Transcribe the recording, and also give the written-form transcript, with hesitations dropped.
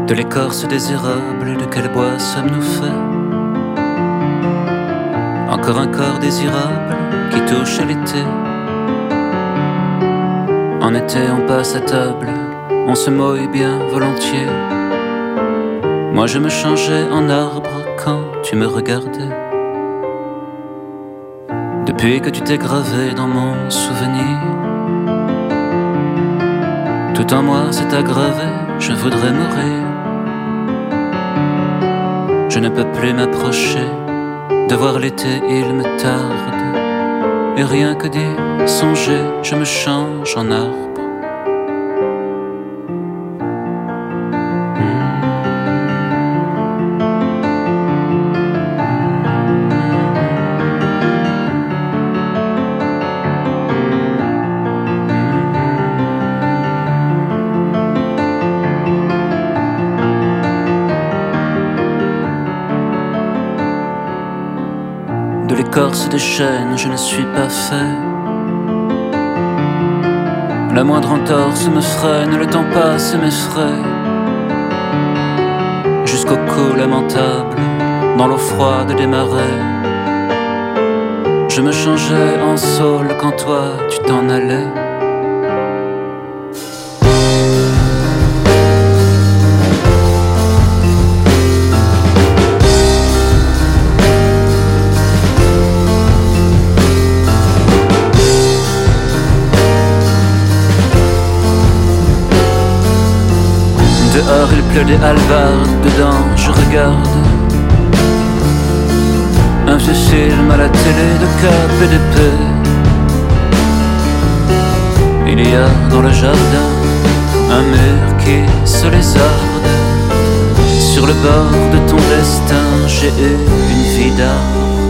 De l'écorce désirable, de quel bois sommes-nous faits? Encore un corps désirable qui touche à l'été. En été on passe à table, on se mouille bien volontiers. Moi je me changeais en arbre quand tu me regardais. Depuis que tu t'es gravé dans mon souvenir, tout en moi s'est aggravé, je voudrais mourir. Je ne peux plus m'approcher, de voir l'été il me tarde. Et rien que d'y songer, je me change en arbre. De l'écorce des chênes, je ne suis pas fait. La moindre entorse me freine, le temps passe et m'effraie. Jusqu'au cou lamentable, dans l'eau froide des marais. Je me changeais en saule quand toi tu t'en allais. Dehors il pleut des hallebardes, dedans je regarde un vieux film à la télé de cap et d'épée. Il y a dans le jardin un mur qui se lézarde. Sur le bord de ton destin j'ai eu une vie d'arbre.